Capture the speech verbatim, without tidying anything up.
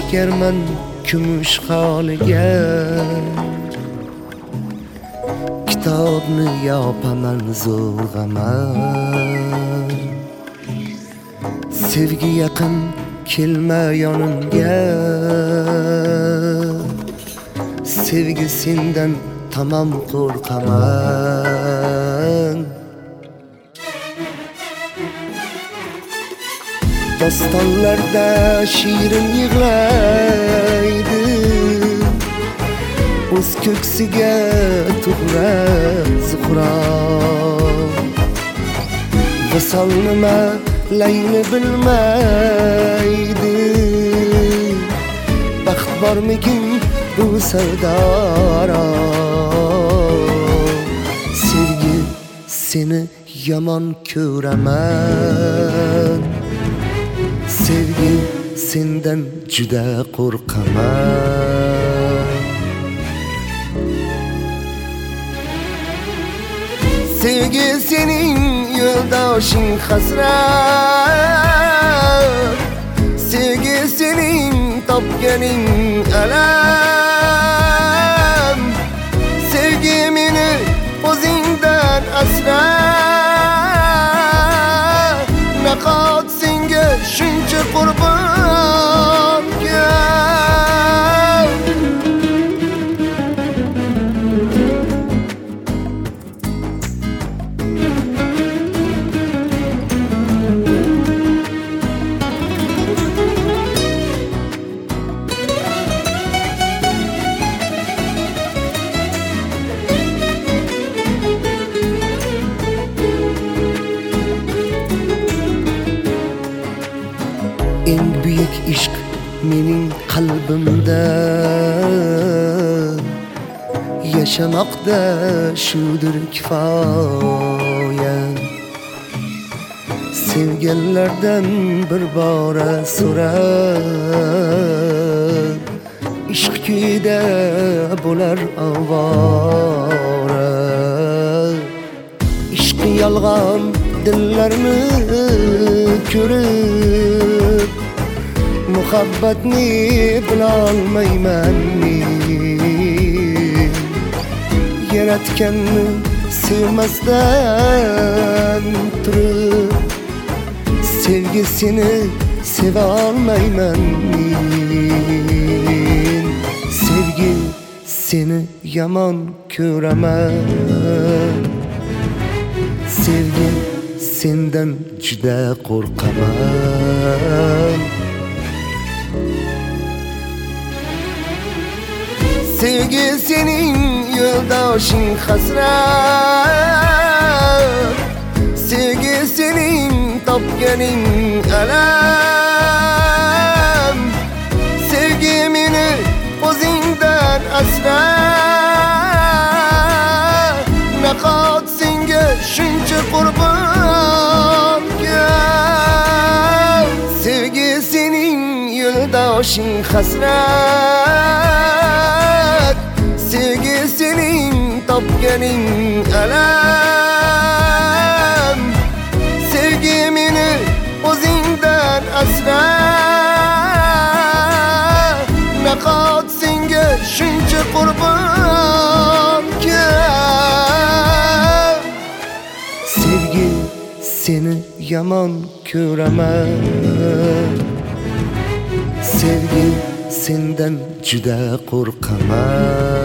Ashkarman kumush holiga, kitobni yopaman zo'rg'aman. Sevgi yaqin kelma yonimga, sevgi sendan tamam qo'rqaman. Dostonlarda shirin yig'laydi, o'z ko'ksiga to'g'ra zuhro. Visol nima layni bilmaydi, baxt bormikin bu savdora. Sevgi seni yomon ko'raman, sevgi sendan juda qo'rqaman. Sevgi sening yo'ldoshing hasrat, sevgi sening topganing alam. Sevgi meni o'zingdan asra, naqot senga shuncha qurbon gap. En büyük ishq mening qalbimda, yashamoqda shudir kifoya. Sevganlardan bir bora so'rab, ishq kuyida bo'lar avvora. Ishq yolg'on dillarni ko'rib, muhabbatni bilolmayman men. Yaratganni sevmasdan turib, sevgisini seva olmayman men. Sevgi seni yomon ko'raman, sevgi sendan juda qo'rqaman. Sevgi sening yo'ldoshing hasrat, sevgi sening topganing alam. Sevgi meni o'zingdan asra, naqot senga shuncha qurbon gap. Sevgi sening yo'ldoshing hasrat, sevgi sening topganing alam. Sevgi meni o'zingdan asra, naqot senga shuncha qurbon gap. Sevgi seni yomon ko'raman, sevgi sendan juda qo'rqaman.